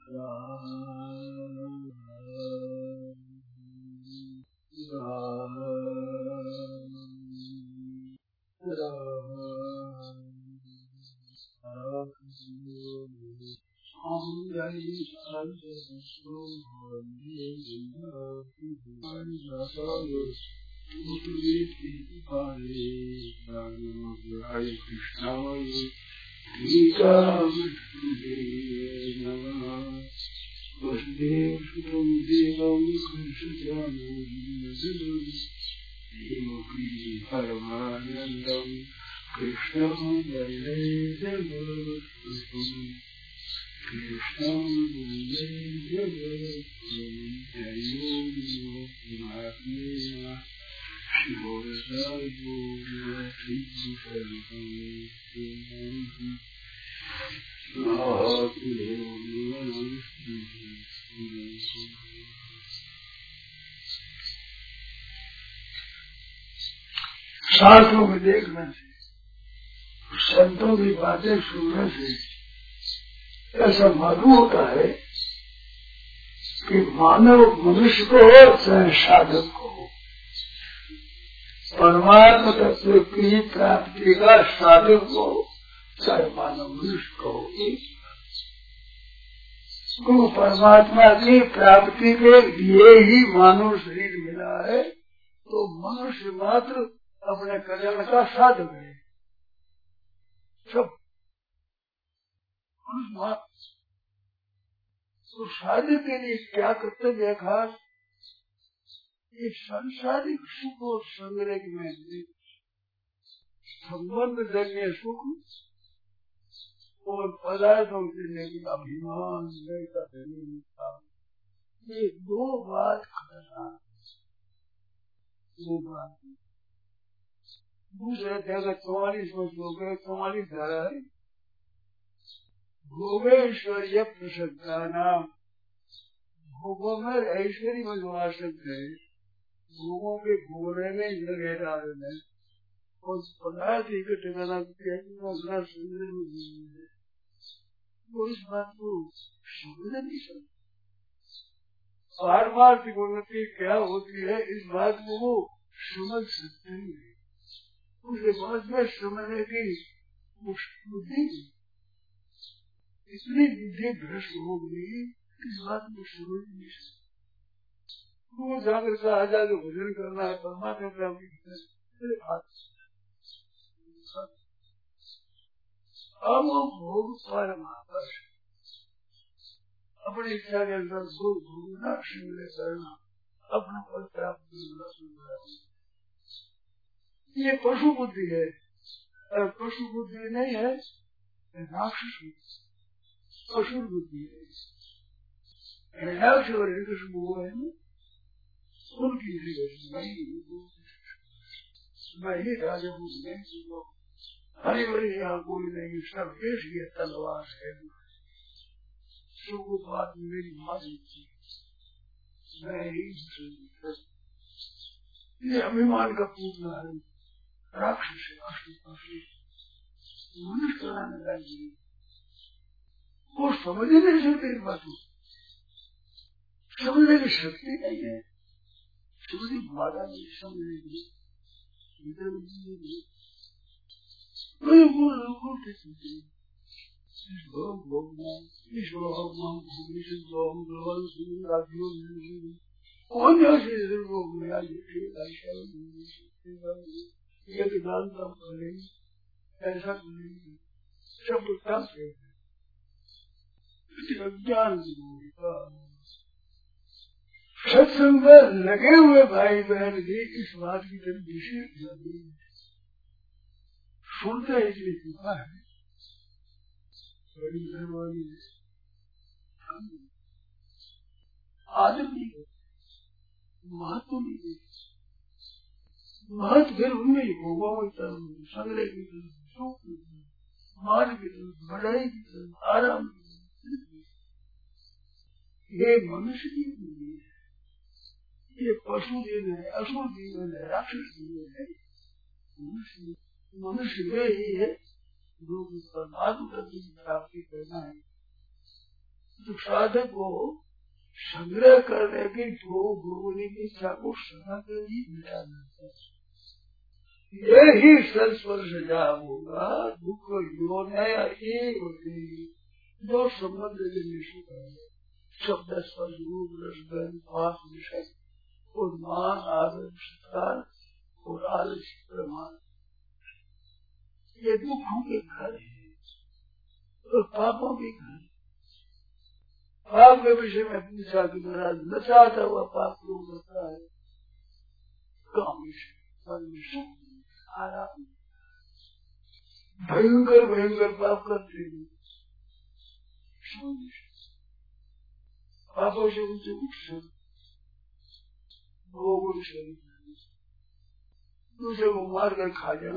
Hare Krishna, Vasudevshutam Devam Krishnajnanam Devapi Paramanandam Krishnam Vande Jagatam Krishnam Vande Jagatam Jayo Mahatmya Shivodayo शास्त्रों में देखने से, संतों की बातें सुनने से ऐसा मालूम होता है कि मानव मनुष्य को चाहे साधक को परमात्मा तत्व की प्राप्ति का साधक को चाहे मानव मनुष्य को को परमात्मा की प्राप्ति के लिए ही मानव शरीर मिला है। तो मनुष्य मात्र अपने कल्याण का साधक है। सब तो साधक के लिए क्या कर्तव्य है खास? ये सांसारिक सुख और संग्रह में संबंध जन्य सुख और पदार्थों के लिए अभिमान ये दो बात खतरनाक। दूसरे जगह 44 में श्लोक है, 44 धारा है। भोगेश्वर्य प्रसक्ता नाम, भोगों में ऐश्वर्य में जो आसक्त है, भोगों के भोगने में लगे रहने और पदार्थ इकट्ठे करना अपना संग्रह में है, वो इस बात को समझ नहीं सकते। पारमार्थिक उन्नति क्या होती है इस बात को वो समझ सकते हैं। उसके बाद में समझने की बुद्धि इतनी बुद्धि भ्रष्ट हो गई, इस बात को समझ नहीं सकते। वो जाकर का आजाद भोजन करना है, परमात्मा प्राप्ति अब वो भोग परमात्मा अपनी इच्छा के अंदर भोग भोगना, संग्रह करना, अपने पद प्राप्त करना, ये पशु बुद्धि है। पशु बुद्धि नहीं है, राक्षस पशु बुद्धि है। राक्षस और वो है ना, उनकी वही राजा हरी भरी यहाँ कोई नहीं, सब देश की तलवार है। बात मेरी मारी थी, ये अभिमान का पूतना है। राक्षस मनुष्य कराने लगी, वो समझ ही नहीं सकते इस बात को, समझने की शक्ति नहीं है। समझी बाधा नहीं समझने की ऐसा ज्ञान सत्संग में लगे हुए भाई बहन भी इस बात की तरफ विशेष सुनते हैं, इसलिए कृपा है बड़ी मेहरबानी है। आदमी महत्व नहीं है, महत्व फिर उनमें भोगों की तरफ, संग्रह की तरफ, सुख की तरफ, मान की तरफ, बढ़ाई की तरफ, आराम की तरफ। ये मनुष्य जीवन है, ये पशु जीवन है, असुर जीवन है, राक्षस जीवन है। मनुष्य वे ही है जो परमात्मा की प्राप्ति करना है। तो साधक को संग्रह करने की भोगने की इच्छा को सनातन ही मिटाना चाहिए। यही संस्पर्श जाप होगा। दुख जो नया एक होती जो संबंध शब्द स्पर्श रूप रसगंध पास विषय और मान आदर सत्कार और आलस प्रमाण, ये दुखों के घर है और पापों के घर। पाप के विषय में पूछा कि महाराज न चाहता हुआ पाप क्यों होता है? काम विषय आराम भयंकर भयंकर पाप करते हैं। पापों से उनसे दूसरे को मार कर खा जाना,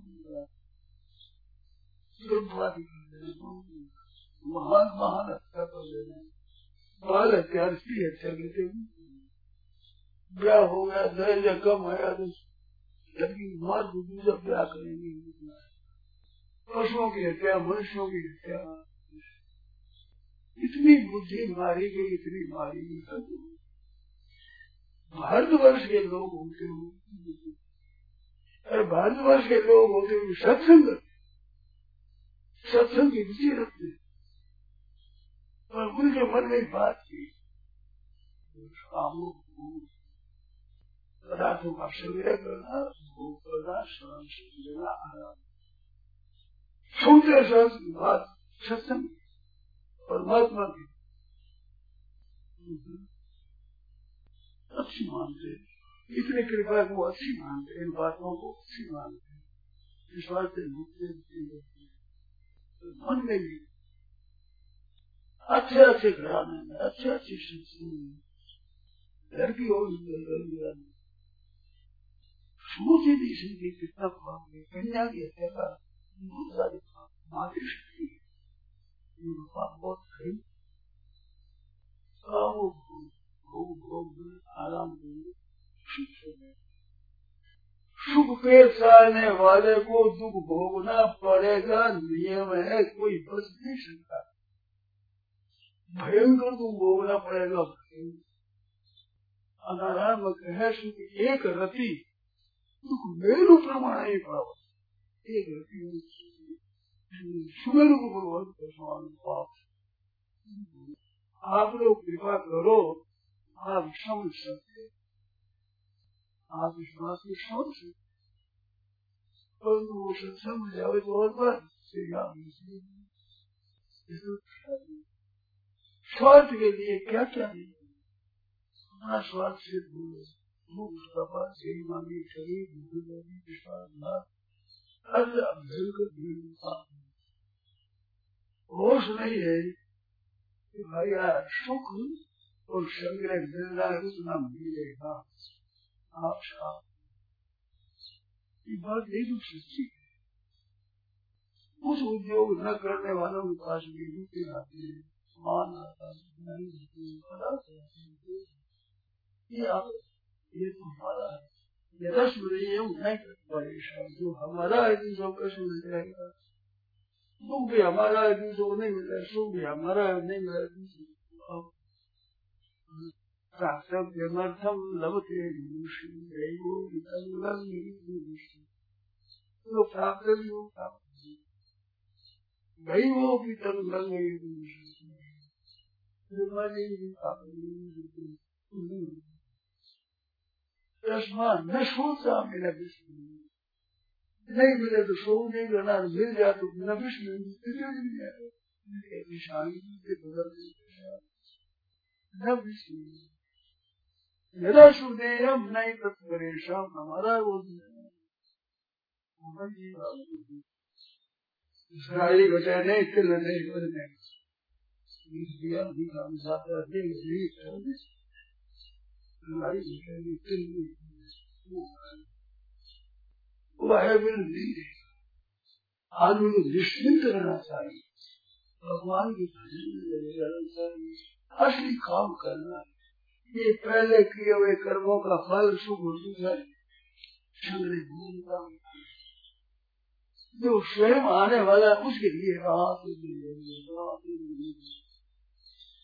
महान महान हत्या कर देना, बाल हत्या स्त्री हत्या करते, ब्याह हो गया दहेज कम आया तो लड़की मार को दूसरा ब्याह करेंगे। पशुओं की हत्या, मनुष्यों की हत्या, इतनी बुद्धि मारी गई, इतनी मारी गई। भारतवर्ष के लोग होते हो, अरे भारतवर्ष के लोग होते हुए सत्संग की रुचि रखते, और उनके मन में बात की पदार्थों का संग्रह करना, भोग करना, श्रवण लेना, आराम सुनते बात सत्संग परमात्मा की अच्छी मानते, इतनी कृपा को अच्छी मानते, इन बातों को अच्छी मानते, विश्वास से मन में भी अच्छे अच्छे घराने में अच्छे अच्छे शिक्षा लड़की हो समूची देशी की कितना पाप है, कन्या की हत्या का बहुत सारे पाप, मातृ शक्ति पाप बहुत है। आराम सुख के सहने वाले को दुख भोगना पड़ेगा, नियम है, कोई बच नहीं सकता। भयंकर दुख भोगना पड़ेगा। अनाराम कहे सुख एक रति दुख मेरु प्रमाण ही प्राप्त, एक रति सुमेरु को भगवान का समान पाप। आप लोग कृपा करो, आप समझ सकते, आप विश्वास में समझ सकते, परंतु वो सत्संग में जावे तो और बार स्वार्थ के लिए क्या क्या नहीं, हमारा स्वार्थ से मांगी शरीर होश नहीं है कि भाई सुख और संग्रह मिलना है, उतना मिलेगा। आप ये बात नहीं सच्ची है। उस उद्योग न करने वालों के पास भी रुपये आते हैं, मान आता है, ये तो हमारा है, ये रस नहीं परेशान, जो हमारा है दूसरों को कैसे मिल जाएगा? दुख भी हमारा है दूसरों को नहीं मिल रहा, सुख भी हमारा है नहीं मिल रहा दूसरों। प्राप्तव्यमर्थम लभते तो प्राप्त भी हो, नहीं वो भी तन लग न सोचा मेरा विष्णु नहीं मिले तो सो नहीं करना, मिल जाए तो न विष्णु न विष्णु यदा सुदेयम नहीं तत्परेशम हमारा वो सारी बचाए नहीं तिल नहीं बदने आदमी को निश्चिंत रहना चाहिए, भगवान की असली काम करना है। ये पहले किए हुए कर्मों का फल सुख है, जो स्वयं आने वाला है उसके लिए रात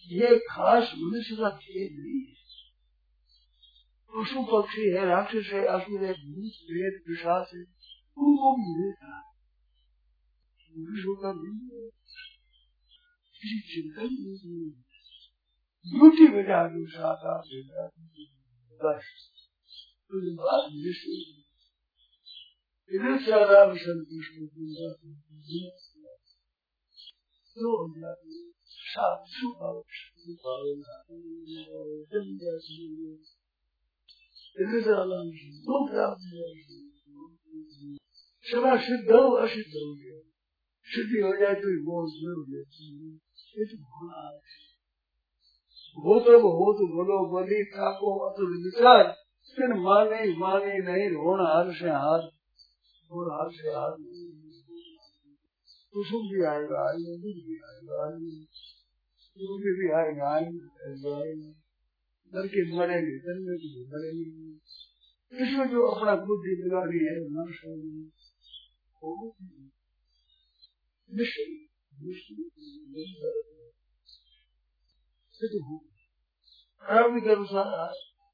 ये खास मनुष्य का खेल नहीं है। पशु पक्षी है, राक्षस है, असुर है, भूत प्रेत पिशाच है, उनको मिलेगा, मनुष्यों का नहीं है। किसी चिंता नहीं, ड्यूटी बेटा बस बात इधर से आराम संतुष्ट सदा सिद्ध हो असिद्ध हो गया, सिद्धि हो जाए तो बोझ हो जाती, हो तो बोलो बोली काको अतुल विचार, फिर माने नहीं रोना हार से हार और हार से हार, तो सुख भी आएगा, दुख भी आएगा, भी आएगा, डर के मरेंगे, जन्म की मरेंगे। इसमें जो अपना बुद्धि बिगाड़ी है के अनुसार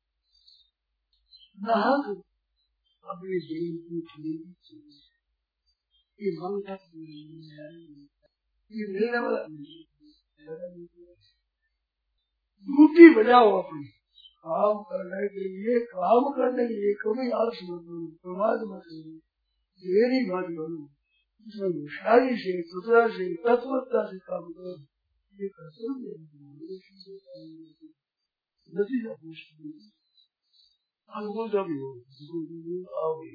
नाहक अपनी जीवन की ये मन तक ये ड्यूटी बजाओ अपनी, काम करने के लिए कभी आलस मत करो, प्रमाद मत करो, देरी मत करो, उसमें होशियारी से सुतरा से तत्परता से काम करो। ये कर्तव्य नतीजा अनुभव जब हो आओगे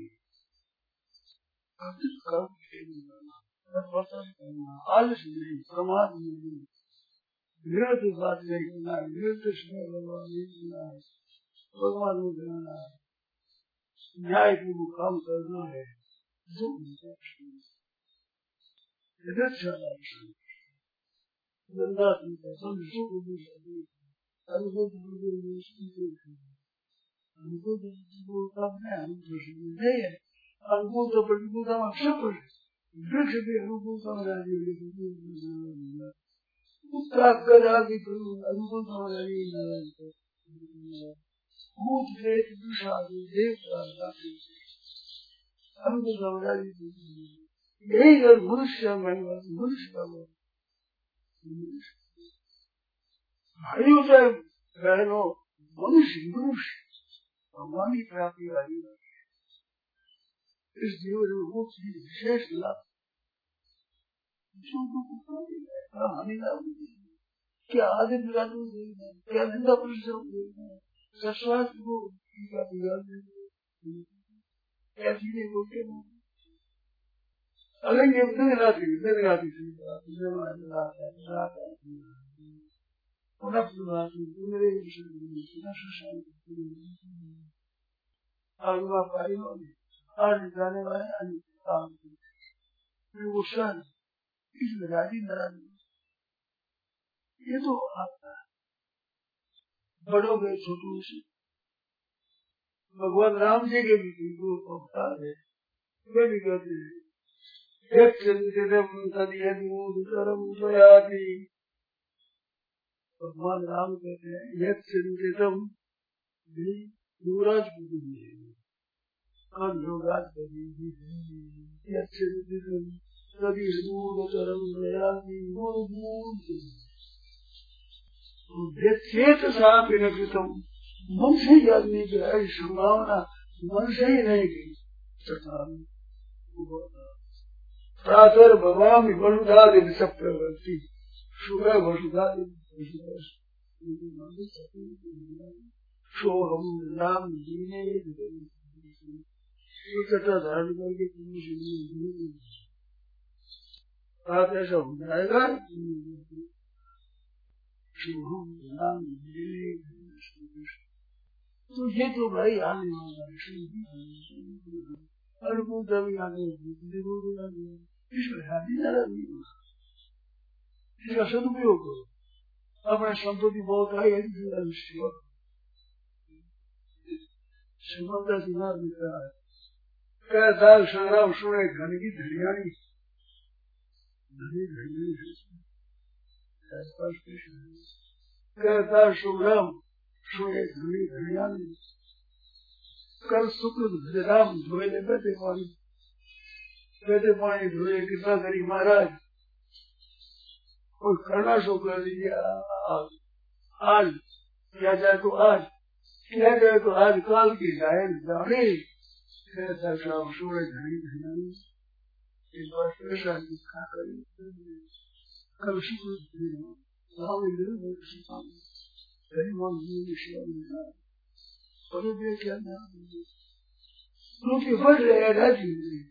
आलस नहीं, प्रमाद नहीं, निरंतर बात नहीं करना है, निरंतर समय भगवान नहीं करना है, भगवान को जाना है, न्याय पूर्वक काम करना है, जो अनुकूल तो प्रतिकूलता में सब वृक्ष भी अनुकूलता में अनुकूलता भूत प्रेत देवता अनुकूलता यही अगर मनुष्य का भाइयों से बहनों मनुष्य भगवान की प्राप्ति वाली इस जीवन में वो चीज विशेष लाभ क्या आदि क्या निंदा क्या चीजें बोलते हैं अलग आज जाने वाले अन्य काम इसमें राजी नाराज ये तो आता है बड़ों के छोटों से भगवान राम जी के भी अवतार है, वे भी कहते हैं भगवान राम कहते हैं यद चिंतितम युवराज बुद्धि है कल युवराज कभी चेत साफ कृतम मन से ही आदमी की ऐसी संभावना मन से ही नहीं गई प्रातः भगवान वसुधादि सब प्रवृत्ति सुबह वसुधादि सोहम राम जी ने धारण करके प्रातः ऐसा हो जाएगा राम जी तो ये तो भाई आने वाला अनुकूलता भी आगे इसमें हानि ज्यादा नहीं होगा, इसका सदुपयोग करो, अपने संपत्ति बहुत आई समझता सीमा दिख रहा है क्या दाग संग्राम सुने घन की धड़ियाणी कहता शुभराम सोए धनी धनिया कर शुक्र राम धोए ले बैठे पानी धोए कृपा करी महाराज कोई करना शो कर दीजिए आज क्या जाए तो आज क्या जाए तो आज काल की जाए जाने कहता शाम सोए धनी धनिया इस बार पैसा दिखा करी कल शुक्र क्या क्योंकि बढ़ रहे राजी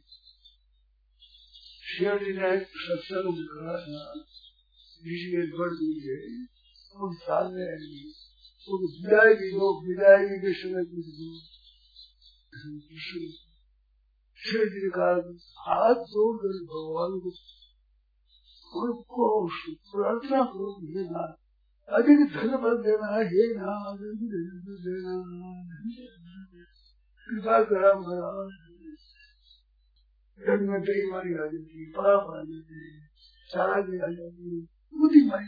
शेर ने सत्संग में कहा था जिसमें बढ़ दीजिए उन साल में विदाई के समय की शेर जी का हाथ जोड़कर भगवान को प्रार्थना करो देना अधिक धन पर देना हे ना देना कृपा करा महाराज जन्म में बेईमानी आ जाती पाप आ जाते सारा भी आ जाती बुद्धि मारी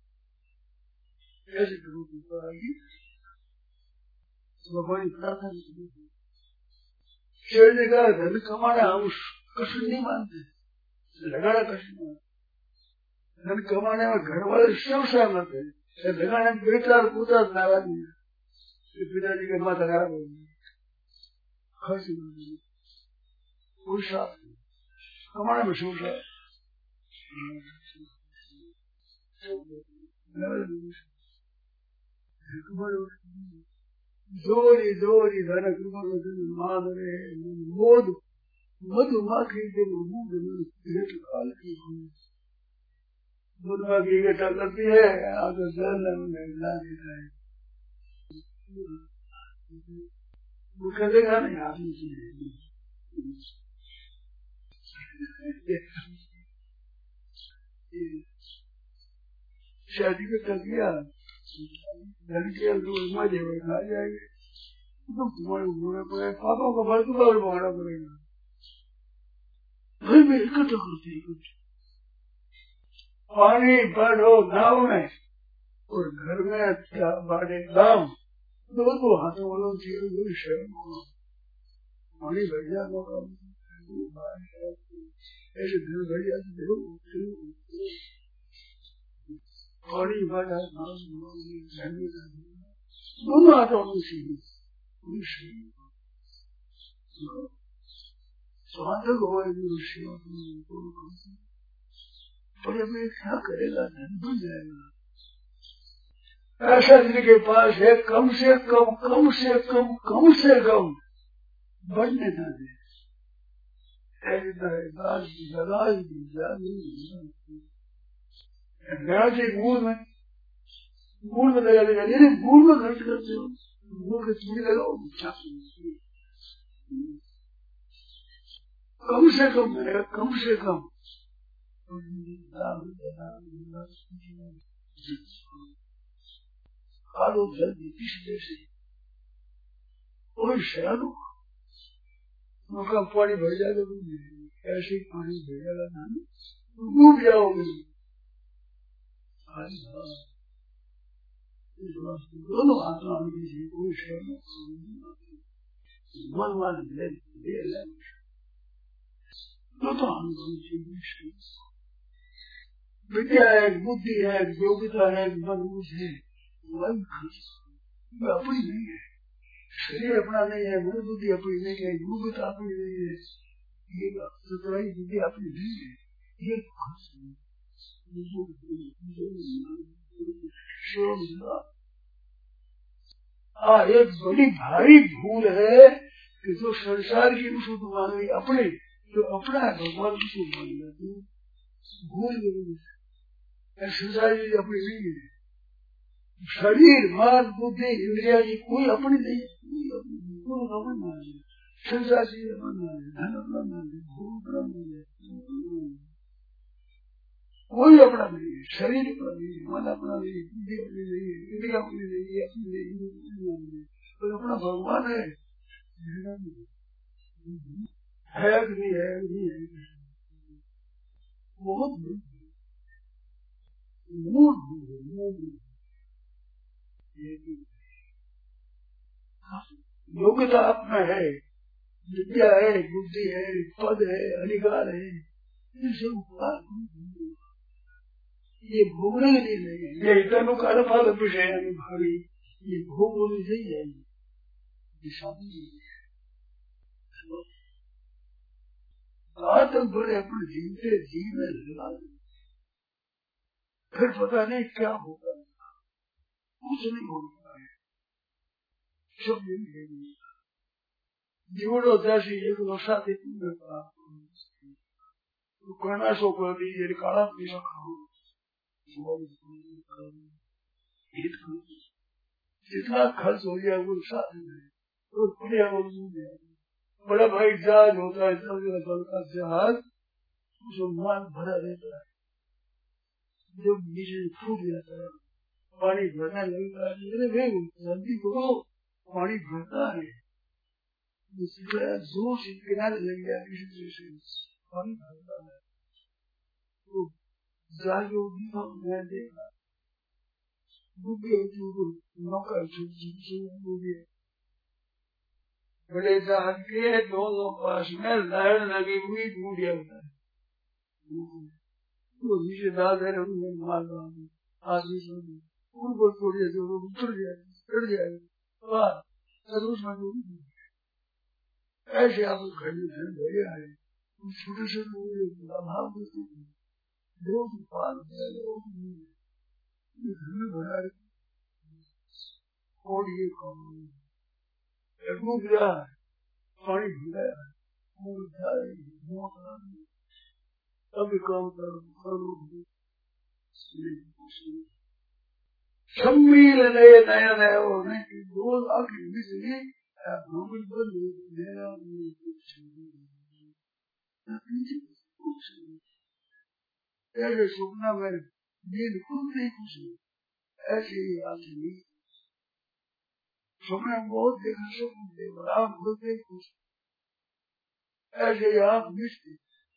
कैसे करो कृपा आएगी भगवान प्रार्थना शेर ने कहा धन कमाना हम कष्ट नहीं मानते लगाना कष्ट नहीं धन कमाने में घर वाले सब सहमत है लगाने में बेटा और पोता नाराज नहीं है पिताजी के माता खराब हो गई खर्च कमाने में शोषा जोरी जोरी धन माधुरे मोद मधुमाखी के काल की मधुमाखी के टकरती है आगे जल में मिला देता है वो कहेगा नहीं आपने शादी को कर दिया धन के मजे में खा जाएंगे तो तुम्हारे बुरे पड़े पापा को भर दूंगा और भोगना पड़ेगा घर में इकट्ठा करते पानी भरो गाँव में और घर में अच्छा बाड़े गाँव दो हाथों वालों पानी भर जाता ऐसे घर भर जाते पानी भरा दोनों हाथों में स्वागत हो पर अब क्या करेगा धन बन जाएगा ऐसा जिनके पास है कम से कम बढ़ने न दे मूल में लगा देगा यदि मूल में खर्च करते हो मूल के चूड़ी लगाओ कम से कम मिलेगा कम से कम कालो जल्दी किसने से कोई शराब उनका पानी भर जाएगा ऐसे पानी भर जाएगा डूब जाओगे दोनों आत्मा कोई मन विद्या है बुद्धि है योग्यता है मनबूझ है अपनी नहीं है शरीर अपना नहीं है मन बुद्धि अपनी नहीं है योग्यता अपनी नहीं है ये बुद्धि अपनी नहीं है ये एक बड़ी भारी भूल है कि जो संसार की शुद्ध मान रही अपने जो अपना है भगवान की शुद्ध मान लेती भूल गई संसार की अपनी नहीं है शरीर मन बुद्धि इंद्रिया की कोई अपनी नहीं है संसार की अपना है धन अपना नहीं है कोई अपना नहीं है शरीर अपना नहीं है मन अपना नहीं है बुद्धि अपनी नहीं है इंद्रिया अपनी नहीं है अपनी नहीं तो अपना भगवान है नहीं है बहुत मूल योग्यता आप में है, विद्या है, बुद्धि है, पद है, अधिकार है, ये भोगने के लिए नहीं है। ये तनु काल फल विषय भावी, ये भोग होनी नहीं है, बड़े अपने जीवते जीव में लगा, फिर पता नहीं क्या होगा, कुछ नहीं होता है, सब जीवड़ो जैसी एक वर्षा देती है, तो करना सो कर दीजिए, काला पीला खाओ, जितना खर्च हो गया वो साथ में, तो बड़ा भाई जहाज होता है, बल का जहाज, उसमें माल भरा रहता है, जब नीचे फूट जाता है, पानी भरना लगता है, जल्दी करो, पानी भरता है, जोर से किनारे लग गया, पानी भरता है, तो जहाज देखा नौका बड़े जहाज के दोनों पास में लहर लगी हुई डूब जाता है, तो नीचे दाद है मार आदमी उनको छोड़िए जो उतर जाएगा, चढ़ जाएगा, ऐसे आप घर में भरे आए, छोटे छोटे भाव लोग पाल लोग भरा छोड़िए डूब रहा है, पानी भरा है, तभी काम करो सम्मिलन नया नया होने की रोज आगे बिजली ऐसे सुपना में नींद खुद नहीं खुश, ऐसे ही आदमी सुपना बहुत देखा, सुपने आप खुद नहीं खुश, ऐसे आप मिस्ते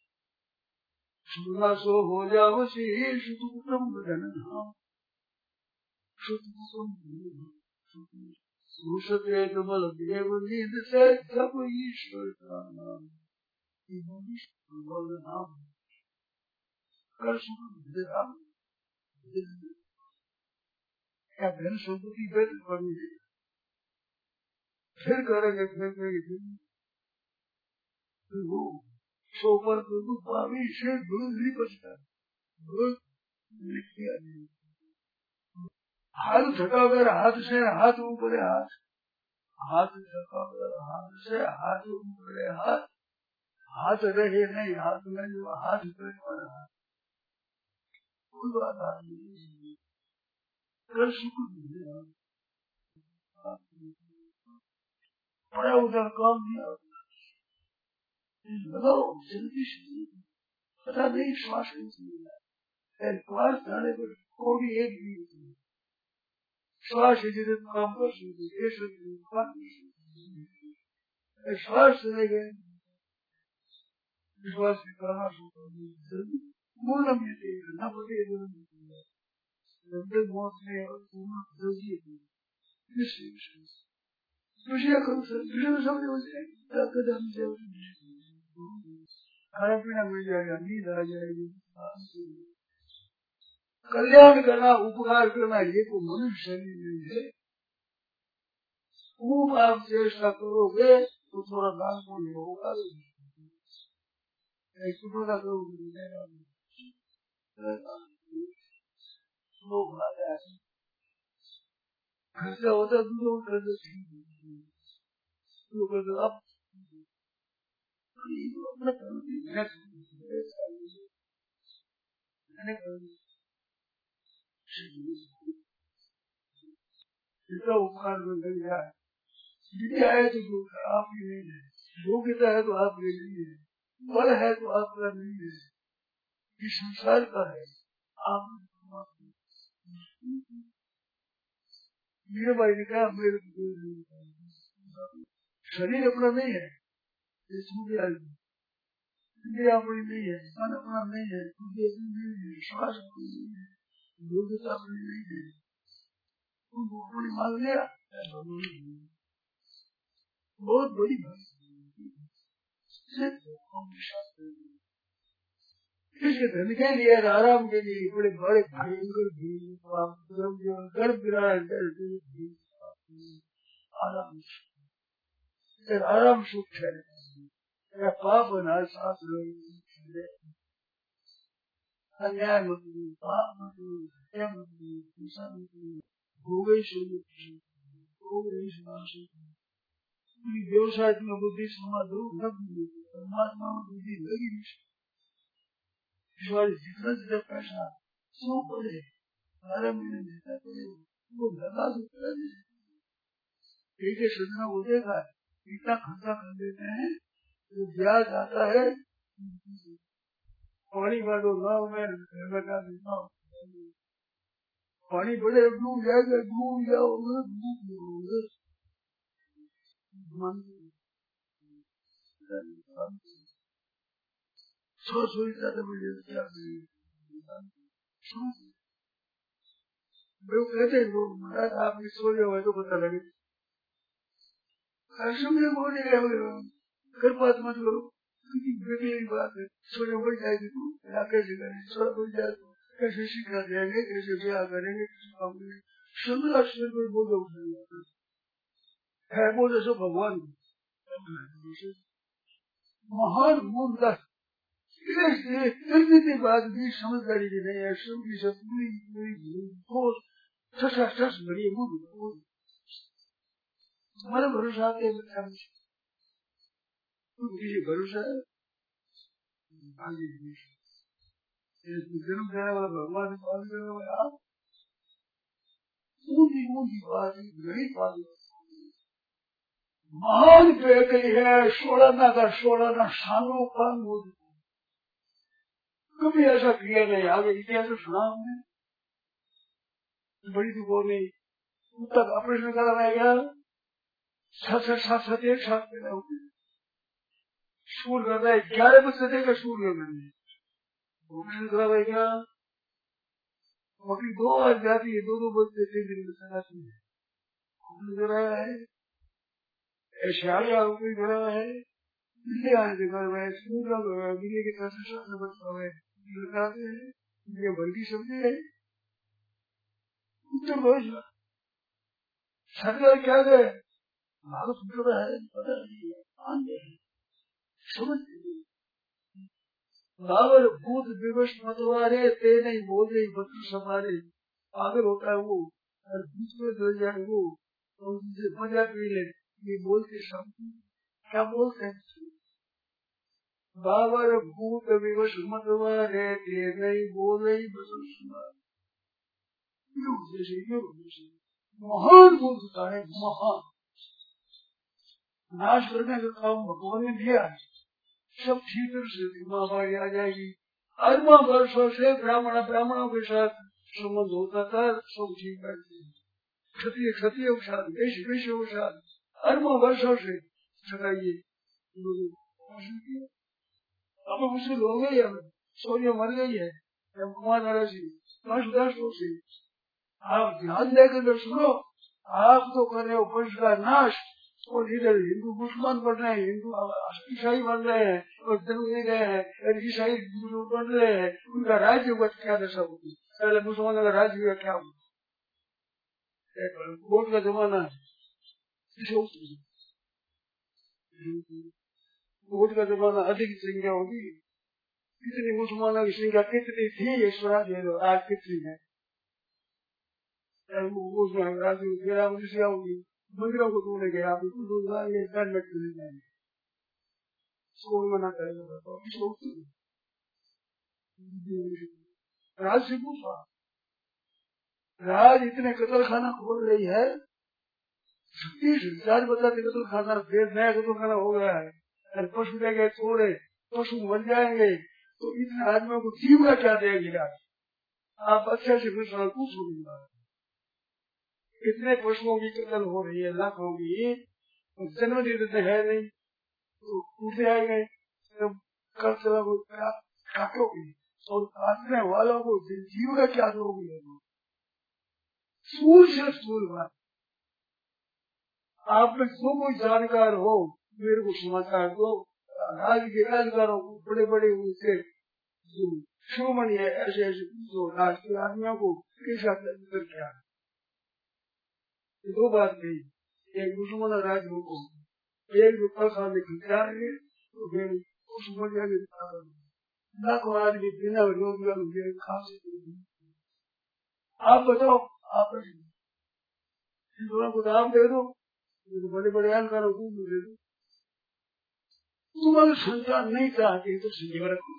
सुना सो हो जाओ से सुतुम बदन सुसते कमल देव नींद से सब ईश्वर का नाम कर क्या धन संपत्ति बेद पड़ी है, फिर करेंगे फिर वो सोपर को पावी से दूध नहीं बचता, हाथ झटाकर हाथ से हाथ ऊपर हाथ, हाथ झटाकर हाथ से हाथ ऊपर हाथ, हाथ रहे नहीं हाथ में जो हाथ पर हाथ, कोई बात नहीं कर सुख बड़ा उधर काम नहीं आता, लगाओ जल्दी से, पता नहीं श्वास श्वास जाने पर कोई एक भी श्वास जितने काम कर सकते, श्वास चले गए, विश्वास करना पूर्ण मिलते न पड़े मौत में और पूर्ण जल्दी खाना पीना मिल जाएगा, नींद आ जाएगी, कल्याण करना उपकार करना ये तो मनुष्य शरीर नहीं है, खूब आप चेष्टा करोगे तो थोड़ा दान पुण्य होगा, खर्चा होता दूसरों कर देते अब उपकार मिल गया है, विद्या है तो आपकी नहीं है, योग्यता है तो आपकी नहीं है, बल है तो आपका नहीं है, ये संसार का है, आप मेरे भाई ने कहा मेरे शरीर अपना नहीं है, इंद्रिया अपनी नहीं है, मन अपना नहीं है, श्वास अपनी नहीं है, योग्यता अपनी नहीं है, उनको अपनी मान लिया, बहुत बड़ी बात। इसके धन के लिए आराम के लिए बड़े बड़े भयंकर गर्भ आराम सुख है, पाप बना साथ अन्याय मत पाप मत व्यवसाय में बुद्धि समाधो परमात्मा में बुद्धि लगी जितना जितना पैसा सो पड़े 12 महीने देता पड़े वो लगा सकता है। एक सजना हो देगा इतना खर्चा कर देते हैं तो ब्याज आता है पानी वालों गाँव में बता देता पानी बड़े डूब जाएगा, डूब जाओगे कहते लोग महाराज आपने सो जाओ तो पता लगे बोले कृपा मत करो बात है, सोने बढ़ जाएगी तू कैसे करेंगे, सोना बढ़ जाए कैसे शिक्षा देंगे, कैसे ब्याह करेंगे, कैसे काम करेंगे, सुंदर सुंदर बोलो है बोले सो भगवान महान मूर्खता की बात भी समझदारी की नहीं है, सबकी सब पूरी बड़ी हमारा भरोसा आते भरोसा है जन्म देने वाला भगवान पालन करने वाले आप ऊंची बात बड़ी बात महान पेट है, सोलहना का सोलहना सालों का मोदी कभी ऐसा किया नहीं, आगे इतिहास सुना हमने बड़ी दुखों में तक ऑपरेशन कराया गया 7 एक साथ पैदा होते शूर कर रहा है 11 बच्चे देगा शूर कर रहे ऑपरेशन कराया गया बकरी 2 बार जाती है 2 बच्चे 3 दिन में चलाती है ऑपरेशन कराया है ऐसे आरोपी कराया है बिल्ली आने से कर रहे स्कूल का बिल्ली के तरह से बच्चा है लगाते हैं ये बल्कि समझे है उत्तर प्रदेश सरकार क्या करे भारत उत्तर है पता नहीं समझ बाबर भूत दिवस मतवारे ते नहीं बोले बच्चों समारे पागल होता है वो और बीच में दो जाए वो और उनसे मजा पी ले ये बोलते शब्द क्या बोलते हैं बाबर भूत दिवस मतवारे ते नहीं बोले बच्चों समारे महान बोलता है महान नाश करने का काम भगवान ने दिया है सब ठीक से बीमारी आ जाएगी। अरबों वर्षों से ब्राह्मणों के साथ संबंध होता था, सब ठीक बैठते क्षत्रिय के साथ वैश्य के साथ अरबों वर्षों से चलाइए अब मुश्किल हो गई है, सोनिया मर गई है कुमार नाराजी 10 से आप ध्यान देकर सुनो, आप तो कर रहे हो वंश का नाश और इधर हिंदू मुसलमान बन रहे हैं, हिंदू ईसाई बन रहे हैं और जन्म ले गए हैं और ईसाई बन रहे हैं, उनका राज्य का क्या दशा होगी। पहले मुसलमानों का राज्य का क्या होगा, वोट का जमाना है, वोट का जमाना अधिक संख्या होगी, कितनी मुसलमानों की संख्या कितनी थी ये स्वराज आज कितनी है, राज्य होगी मंदिरों को तोड़ने गया मना करेगा राज से पूछा राज इतने कतल खाना खोल रही है 30,000 बताते कतल खाना फिर नया कतल खाना हो गया है और पशु ले गए छोड़े पशु मर जाएंगे तो इतने आदमियों को जीव का क्या देगी आप अच्छे से पूछोगे कितने पशुओं की कत्ल हो रही है लाखों की जन्म देते है नहीं तो टूट जाएंगे कल चला को काटोगे और काटने वालों को जीव का क्या दोगे स्थूल से स्थूल बात। आप में जो कोई जानकार हो मेरे को समाचार दो। राज्य के राजगारों को बड़े बड़े उनसे शिरोमणि है ऐसे ऐसे जो राष्ट्रीय आदमियों को कैसा कर क्या दो बात नहीं। एक दुश्मन राज्यों को एक रुपया में खिंचा है तो फिर उस बढ़िया लाखों आदमी बिना रोजगार खा सकते। आप बताओ आप को दाम दे दो बड़े बड़े अलकारों को दे दो। तुम्हारे संतान नहीं चाहते तो संजीव रखो।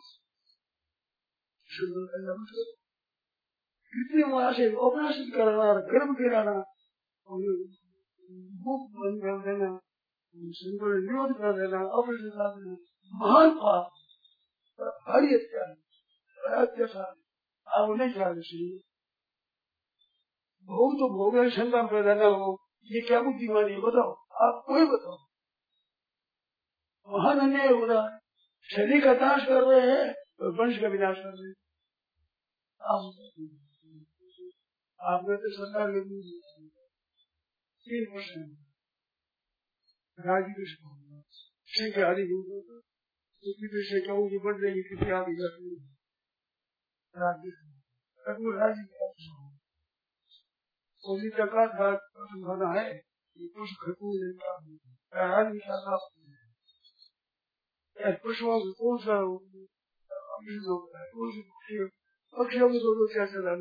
कितने वहां से ऑपरेशन कराना गर्भ गिराना भूख बंद कर देना निरोध कर देना ऑपरेशन कर देना महान पाप भारी अत्याचार आप नहीं चाहते। भोग तो भोग है संतान पैदा न हो ये क्या बुद्धिमानी है बताओ। आप कोई बताओ। महान अन्याय हो रहा है। शरीर का नाश कर रहे हैं और वंश का विनाश कर रहे हैं। आपने तो सरकार में 3% राजकृष्ण सिंह के आदि से कहूँ कि बढ़ रही कितनी आदि जाती संभावना है कुछ पशुओं को कौन सा पक्षियों में दो क्या चला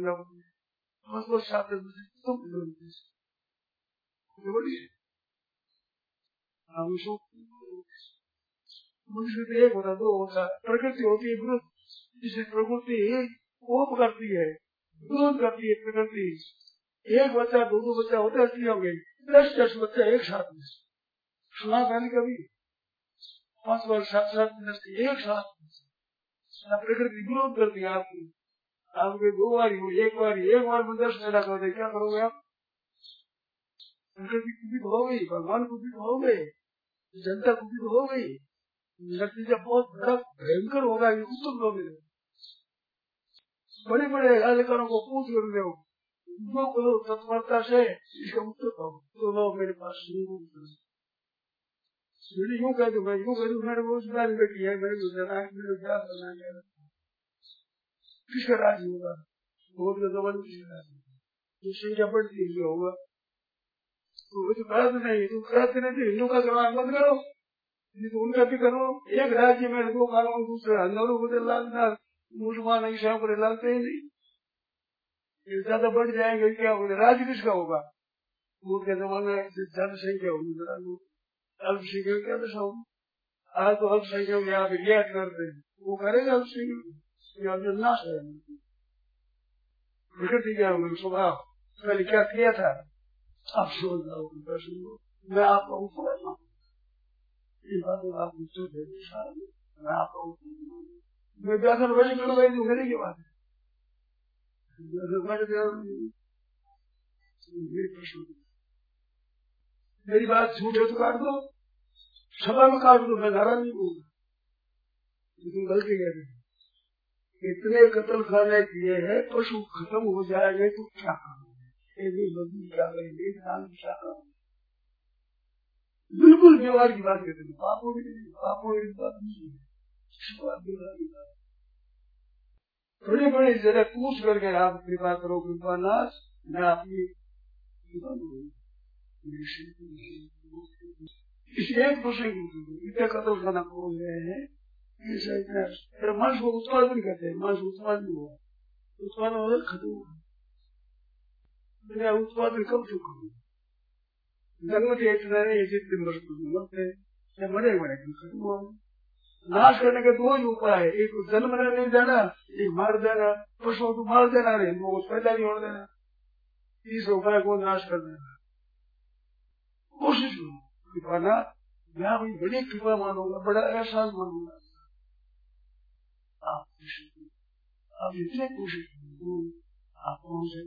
मनुष्य एक होता दो होता प्रकृति होती है विरोध। जिसे प्रकृति कोप करती है विरोध करती है प्रकृति। एक बच्चा दो बच्चा होता है स्त्रियों में 10 बच्चा एक साथ में सुना पहले कभी 5 वर्ष 7 एक साथ प्रकृति विरोध करती है आपकी। आपके 2 बार हो एक बार में 10 पैदा कर दे क्या करोगे आप। प्रकृति कुपित हो गई भगवान कुपित हो गए जनता कुपित हो गई। नतीजा बहुत बड़ा भयंकर होगा। ये उत्तम लोग बड़े बड़े अधिकारों को पूछ कर दो जो करो तत्परता से इसका उत्तर पाओ तो लोग मेरे पास यूँ कह दो मैं यूँ कह दू मेरे रोजगार बेटी है मेरे विचार करना किसका राज होगा। वोट का दबल किसका राज जो संख्या बढ़ती है होगा तो गलत नहीं। तुम गलत नहीं तो हिंदू का चुनाव मत करो तो उनका भी करो। एक राज्य में 2 कानून दूसरे हजारों को लालना मुसलमान ईसाइयों को लालते ही नहीं। ज्यादा बढ़ जाएंगे क्या होगा राज्य किसका होगा। वोट के जमाने जनसंख्या होगी अल्पसंख्यक क्या दशा होगी। आज तो अल्पसंख्यक में आप रियायत करते हैं वो करेगा अल्पसंख्यक नाश है। प्रकृति क्या होगा स्वभाव पहले क्या किया था आप सोच रहा मैं आपका ऊपर मैं व्यासन वही करूँगा तो मेरे की बात है। मेरी बात झूठ है तो काट दो सभा में काट दो मैं नाराज नहीं हूँ। लेकिन गलती कर इतने कत्ल खाने किए हैं पशु खत्म हो जाएंगे तो क्या करोगे। क्या करेंगे क्या करोगे बिल्कुल व्यवहार की बात करते हैं। पापों की बात नहीं बड़े बड़े जरा पूछ करके आप कृपा करो कृपानाथ मैं आपकी इस एक दूसरे इतने कत्ल खाना बोल रहे हैं। मांस को उत्पादन करते हैं मांस उत्पादन हुआ उत्पादन खत्म हुआ उत्पादन कब से करूँ जन्म के इतना नहीं जितने मरते मरे खत्म हुआ। नाश करने के 2 ही उपाय है एक जन्म नहीं देना एक मार देना पशुओं को मार देना वो पैदा नहीं होने देना। 30 उपाय को नाश कर देना कोशिश करो। मैं अपनी बड़ी कृपा मानूंगा बड़ा एहसान मानूंगा। आप इतने कोशिश करो आप पहुंचे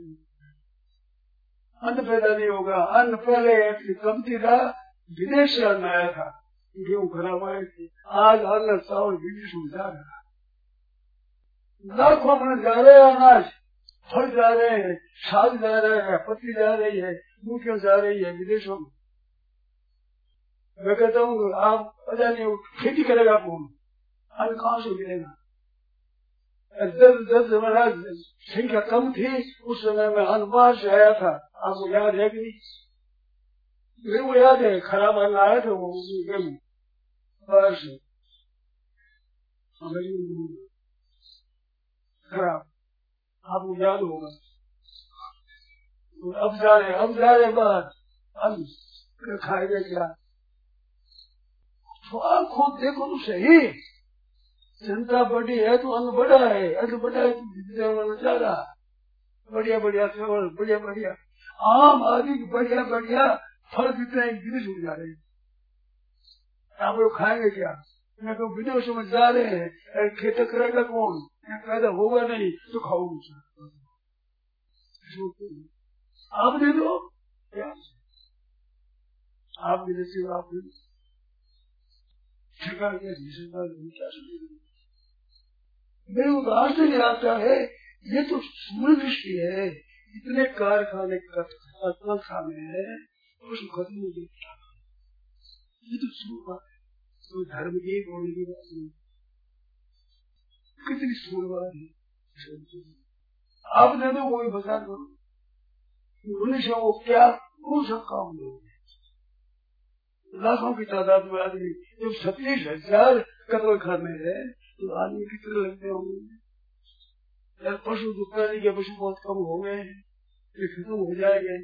अन्न पैदा नहीं होगा। अन्न पहले कमती था विदेश से अन्न आया था गेहूं खराब आए थे। आज अन्न चावल विदेश में जा रहा लाखों अपने जा रहे अनाज फल जा रहे हैं, साग जा रहा है, पत्ती जा रही है, मूर्तियां जा रही है विदेशों में। मैं कहता हूँ आप पता नहीं खेती करेगा कौन, अन्न कहाँ से मिलेगा? जब हमारा संख्या कम थी उस समय में अन्न बाहर से आया था, आपको याद है कि नहीं? मेरे को याद है, खराब अन्न आया था वो गेहूं बाहर से, खराब, आपको याद होगा। अब जा रहे बाहर अन्न खाएगा क्या? तो आप खुद देखो तो सही, जनता बड़ी है तो अन्न बड़ा है, अन्न बड़ा है तो जा रहा बढ़िया बढ़िया चावल, बढ़िया बढ़िया आम आदि बढ़िया बढ़िया फल जितने विदेश हो जा रहे हैं, आप लोग खाएंगे क्या? मैं तो विदेशों में जा रहे हैं, खेती करेगा कौन? पैदा होगा नहीं तो खाओगे आप दे दो क्या? आप भी देते हो, आप क्या मेरे को आश्चर्य आता है, ये तो सूर्य दृष्टि है, इतने कारखाने कारखाने हैं कुछ खत्म नहीं देखता, ये तो सूर्य तो धर्म की बोलने की बात नहीं, कितनी सूर्यवाद है। आप दे दो कोई बता दो, मनुष्य को क्या कौन सा काम दो? लाखों की तादाद में आदमी, जब 36,000 कत्ल खाने हैं तो आदमी कितने लगते होंगे? पशु दुकानी के पशु बहुत कम हो गए हैं, ये खत्म हो जाएंगे।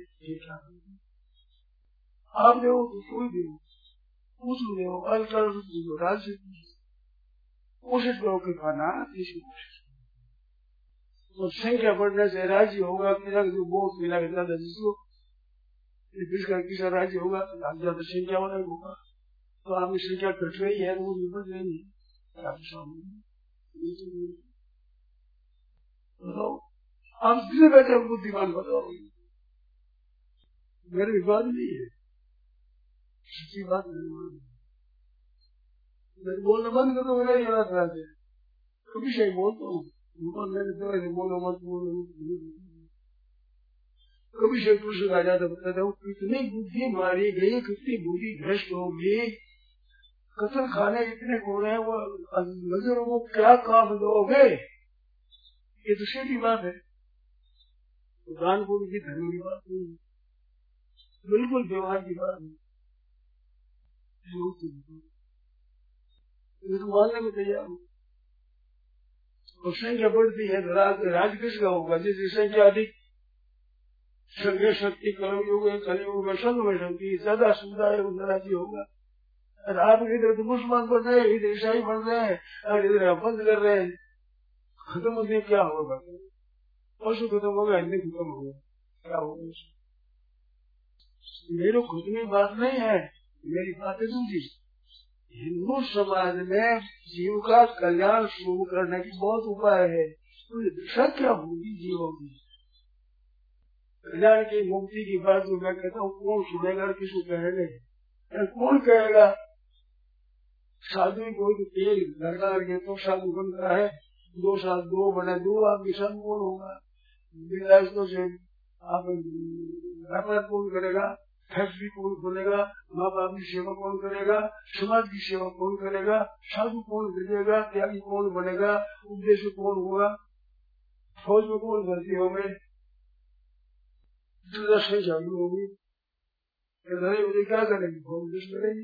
आप देखो तो कोई भी कुछ देखो, अल्टर राज्य कोशिश करो कि खाना इसकी कोशिश तो संख्या बढ़ने से राज्य होगा, जो बहुत मिला ज्यादा जिसको किसा राज्य होगा ज्यादा संख्या वाला होगा, तो आपकी संख्या घट रही है वो निपट रही है। बताओ आप किसे बैठे बुद्धिमान बताओ, मेरे विवाद नहीं है, सच्ची बात नहीं, मेरे बोलना बंद कर दो, मेरा ही याद है कभी सही बोलता हूँ, बोलो मत बोलो, कभी से पुरुष आ जाता बताता हूँ कितनी बुद्धि मारी गई, कितनी बुद्धि भ्रष्ट होगी, कत्ल खाने इतने हो रहे हैं, वो नजरों को क्या काम दोगे? ये तो सीधी बात है, दानपुर की धर्म की बात नहीं, बिल्कुल व्यवहार की बात नहीं, मानने में तैयार हूँ। तो संख्या बढ़ती है तो राज किसका होगा? जिसकी संख्या अधिक, संख्या शक्ति कलयुग में संघ में शक्ति ज्यादा सुविधा है उधर राज्य होगा। और आप इधर तो मुसलमान बन रहे हैं, इधर ईसाई बन रहे हैं, और इधर आप बंद कर रहे हैं, खत्म होने क्या होगा? पशु खत्म होगा, हिंदी खत्म होगा, क्या होगा? मेरी खुद की बात नहीं है, मेरी बात है दूसरी। हिंदू समाज में जीव का कल्याण शुरू करने की बहुत उपाय है, तो दिशा क्या होगी जीवों की कल्याण की मुक्ति की बात? जो मैं कहता हूँ कौन सुनेगा, किसको कहेंगे? कौन कहेगा? साधु कोई तो तेल लड़का लगे तो साधु बनता है, 2 साल 2 बने 2 आपकी साधु कौन होगा? तो से आप व्यापार कौन करेगा, फैक्ट्री कौन खोलेगा, माँ बाप की सेवा कौन करेगा, समाज की सेवा कौन करेगा, साधु कौन बनेगा, त्यागी कौन बनेगा, उद्देश्य कौन होगा, फौज में कौन भर्ती होंगे, चालू होगी, मुझे क्या करेंगे? फौज देश करेंगे,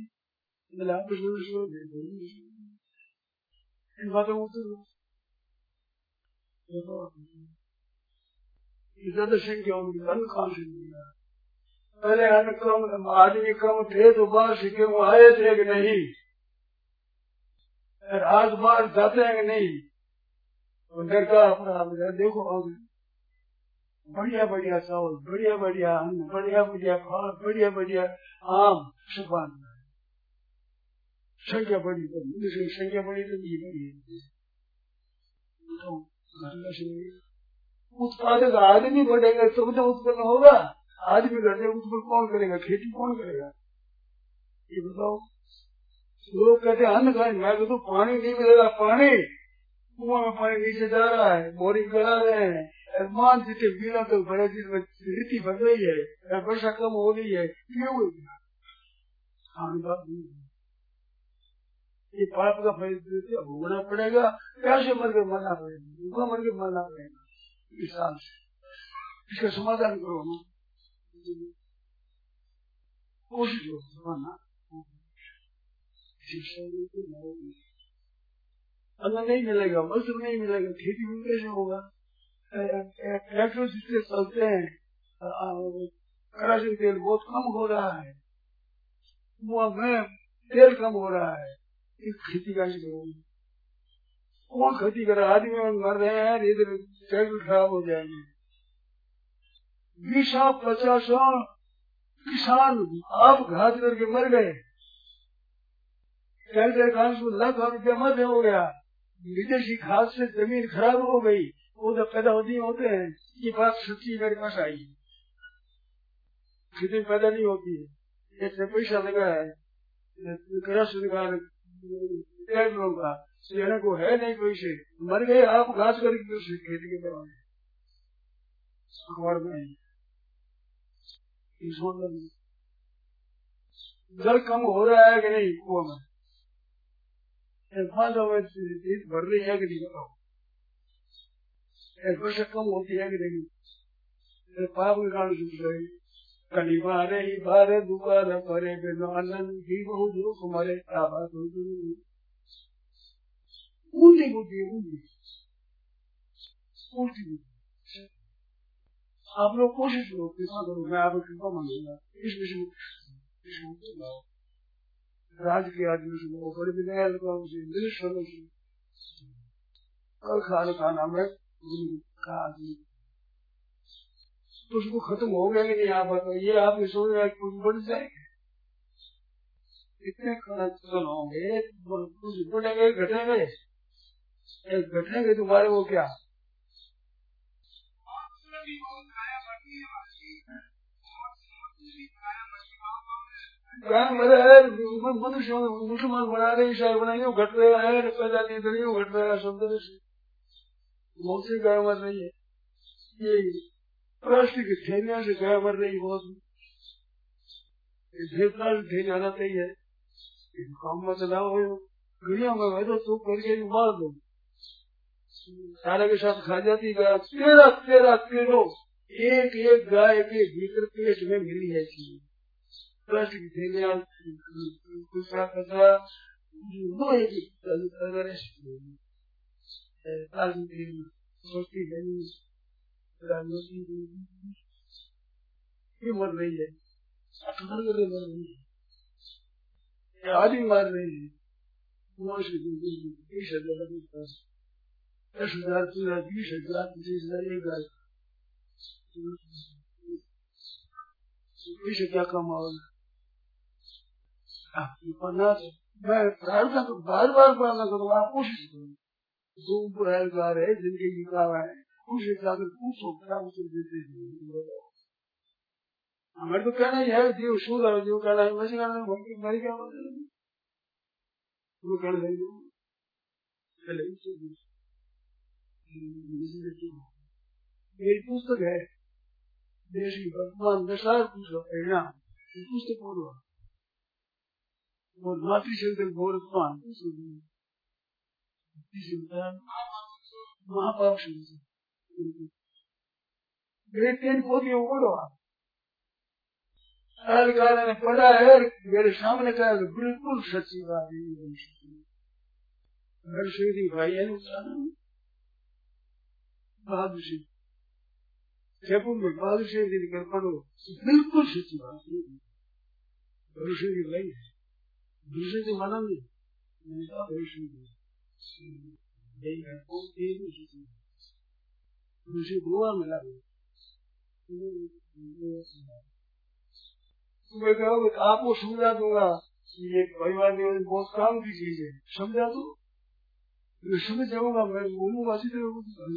इन बातों को ज्यादा संख्या होगी, अन्न कहाँ से मिलेगा? पहले अन्न कम, आदमी कम थे तो बाहर से क्यों आए थे कि नहीं, आज बाहर जाते हैं कि नहीं? डर का अपना देखो, बढ़िया बढ़िया चावल, बढ़िया बढ़िया अन्न, बढ़िया बढ़िया फल, बढ़िया बढ़िया आम, सुपान, संख्या बढ़ी तो संख्या बढ़ी तो नहीं बढ़ी, उत्पादक आदमी बढ़ेगा तो उत्पन्न होगा, आदमी घटे उत्पन्न कौन करेगा? खेती कौन करेगा? ये बताओ। लोग कहते अन्न खाए, मैं कहता पानी नहीं मिलेगा, पानी कुआं में पानी नीचे जा रहा है, बोरिंग करा रहे हैं, मान जितने बिना तो बड़े दिन में रीति बन रही है, वर्षा कम हो रही है, क्यों ये पाप का फल भोगना पड़ेगा। कैसे मर के मरना पड़ेगा, भूखा मर के मरना पड़ेगा। इस साल से इसका समाधान करो ना, कोशिश करो ना। अन्न नहीं मिलेगा, वस्त्र नहीं मिलेगा, खेती भी कैसे होगा। ट्रैक्टर जिससे चलते हैं, कराची तेल बहुत कम हो रहा है, मुआ में तेल कम हो रहा है, इस खेती कैसे करोगे। कौन खेती करे, आदमी मर रहे हैं, इधर ट्रैक्टर खराब हो जाएंगे। 20-50 किसान आप घात करके मर गए, ट्रैक्टर खाद से लाख रुपया मत हो गया। विदेशी खाद से जमीन खराब हो गई, वो तो पैदा होते हैं। ये बात सच्ची मेरे पास आई, खेती पैदा नहीं होती है, इसमें पैसा लगा है ट्रैक्टरों का, सेना को है नहीं पैसे, मर गए आप घास करके खेती के दौरान अखबार में। जल कम हो रहा है कि नहीं कुआ में, भर रही है कि नहीं बताओ, वर्षा कम होती है कि नहीं, पाप के कारण जुट गए। कली मारे ही बारे दोबारा भरे बिना आनंद भी बहुत जो तुम्हारे ऊंची बुद्धि आप लोग कोशिश करो, कृपा करो, मैं आपको कृपा मांगूंगा इस विषय में। राज के आदमी से बड़े विनय कल खाना में आदमी तो उसको खत्म हो गया कि नहीं आप बताओ। ये आपने सोच रहा कुछ बढ़ जाएगा, इतने खर्च होंगे, कुछ बढ़ेंगे घटेंगे तुम्हारे वो क्या मनुष्य मुसलमान बना रहे, ईसाई बनाएंगे, घट रहा है, पैदा नहीं करेंगे, घट रहा है, सब तरह से मौसी गाय मर रही है। ये प्लास्टिक की थैलियां से गाय मर रही बहुत, थैली आना चाहिए काम में चलाओ। दुनिया में वैसे तो करके मार दो, सारे के साथ खा जाती गाय। 13 किलो एक गाय के भीतर पेट में मिली है चीज, प्लास्टिक की थैलियां, दूसरा कचरा, ये मर रही है, आदमी मार रहे हैं। 20,000 10,000 20,000 25,000 एक गाय, इसे क्या कमाओगे। मैं प्रार्थना तो बार प्रार्थना करूँगा, आप कोशिश करो। जो परहेजगार है, जिनके निकाह है, उसे जाकर पूछो, क्या उसे देते हैं। हमारे तो कहना ही है जीव शुद्ध है, जो कहना है वैसे कहना है, भाई क्या बोल मेरी पुस्तक है देश की वर्तमान दशा परिणाम, पुस्तक बोलो और मातृशक्ति वर्तमान महापाप मेरे 3 पोतियों बोलो ने पढ़ा है, मेरे सामने कहा बिल्कुल सच्ची बात है। भाई है बहादुर सिंह, जयपुर में बहादुर सिंह जी निकल पढ़ो, बिल्कुल सच्ची बात है। भविष्य की भाई है, दूसरे से माना नहीं, मैंने कहा भविष्य दूसरी गोवा मिला मैं कहोगे आपको समझा दूंगा ये परिवार में बहुत काम की चीज है, समझा दो, मैं समझ जाऊंगा, मैं बोलूंगा अच्छी तरह,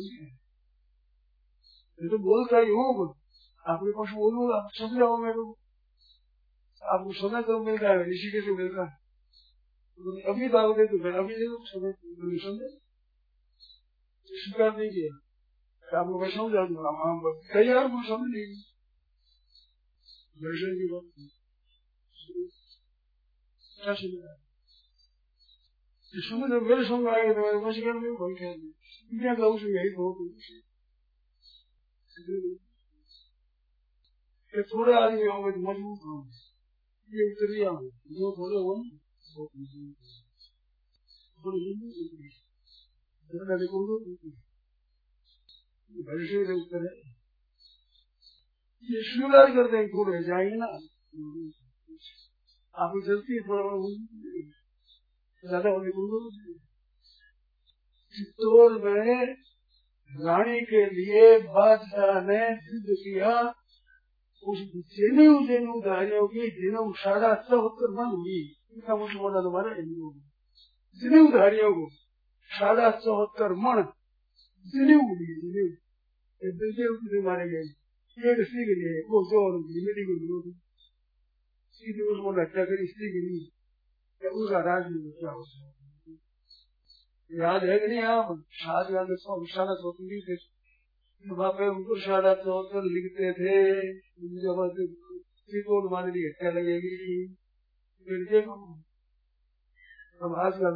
मैं तो बोलता ही हूँ, आपके पास बोलूंगा, समझाओ मेरे को, आपको समय तो मिलता है, इसी के से मिलता है, अभी दाओगे तो मैं अभी समझे स्वीकार नहीं किया, आपको मैं समझा दूंगा, हम तैयार को समझ नहीं दर्शन की बात क्या समझा समझ मेरे समझ आएगा तो मेरे बस में कोई क्या नहीं क्या कहूँ से यही बहुत थोड़े आदमी होंगे तो मजबूत होंगे, ये उतरिया हो जो थोड़े हो उत्तर ये स्वीकार करते हैं थोड़े जाएंगे ना आपको चलती है थोड़ा ज्यादा होने को चित्तौड़ में रानी के लिए बादशाह ने सिद्ध किया उस जनेऊ की जनेऊ 74.5 मन हुई, इतना मुसलमान तुम्हारा हिंदू जनेऊधारियों को 74.5 मन जनेऊ हुई, जनेऊ मारे गए एक स्त्री के लिए वो जो मिली को विरोधी सीधे उसको हत्या करी स्त्री के लिए, उसका राज में क्या होता है याद है कि नहीं? आप शाहजहां 74 थे वहाँ पे उनको 74 लिखते थे जब चित्तौड़ मारने की हत्या लगेगी अब आज का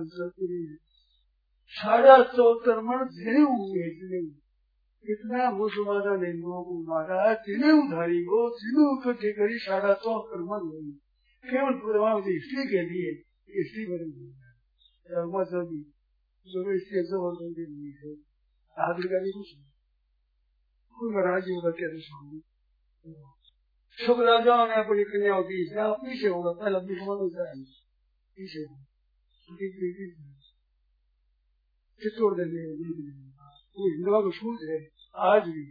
74 मन जने हुए कितना मुसलमाना ने लोगों को मारा, जनेऊधारी को जनेऊ इकट्ठे करी 74 मन हुई केवल पूर्वावधि स्त्री के लिए स्त्री बनी आदि का भी कुछ राज्य होगा क्या सब राजाओं ने अपनी कन्याओं की पीछे होगा पहला पीछे चित्तौड़ देने हिंदुआ को छूट है आज भी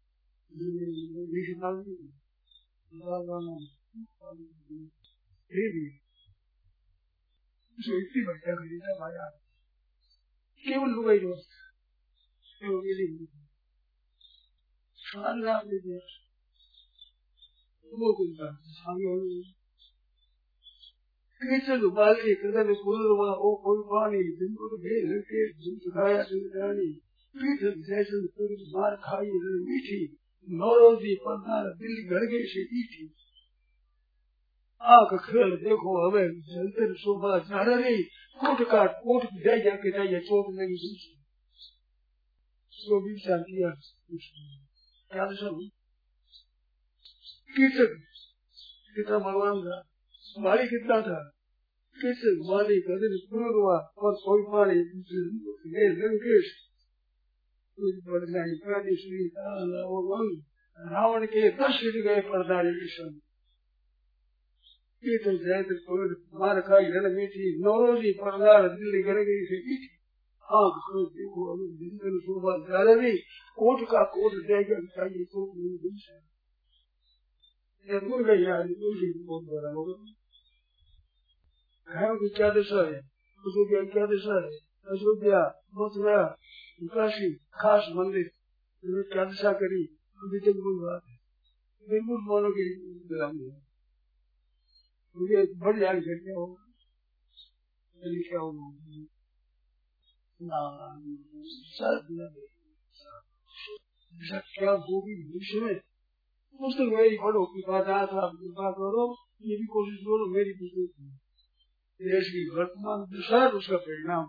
इतनी बढ़िया खरीदा भाया केवल लुगाई दोस्त बाल के कदम कोई पानी जिनको सिखाया पीठ जैसे मार खाई मीठी नौरोजी पढ़ना दिल घर गई से मीठी आग खेल देखो हमें जलते शोभा जा रही कोट काट कोट जाए जाके जाइए चोट नहीं तो भी किया क्या सब कीचक कितना भगवान का माली कितना था कीचक माली कदम पूर्ण हुआ और कोई पानी लंकेश रावण के 10 मिट गए परदारी किशन मार खाई रण मीठी नौरोजी परदार दिल्ली घर गई से मीठी आँख देखो जिंदन शोभा जालवी कोट का कोट देगा चाहिए तो दूर गई यार बहुत बड़ा होगा घरों की क्या दशा है उसको क्या दशा है अयोध्या मथुरा काशी खास मंदिर क्या दशा करी बिल्कुल बात है बिल्कुल मानो की मुझे बढ़ जाए क्या होगा क्या होगा क्या होगी भविष्य में पुस्तक मेरी पढ़ो की बात करो ये भी कोशिश करो मेरी भी देश की वर्तमान दशा उसका परिणाम।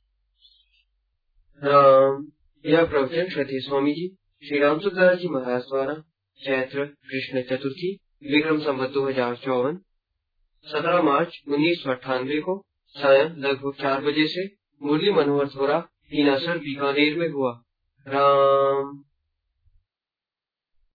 यह प्रवचन श्री स्वामी जी श्री रामसुंदर जी महाराज द्वारा चैत्र कृष्ण चतुर्थी विक्रम संवत 2054 17 मार्च 1998 को सायं लगभग 4 बजे से मुरली मनोहर थोरा हीनासर बीकानेर में हुआ। राम।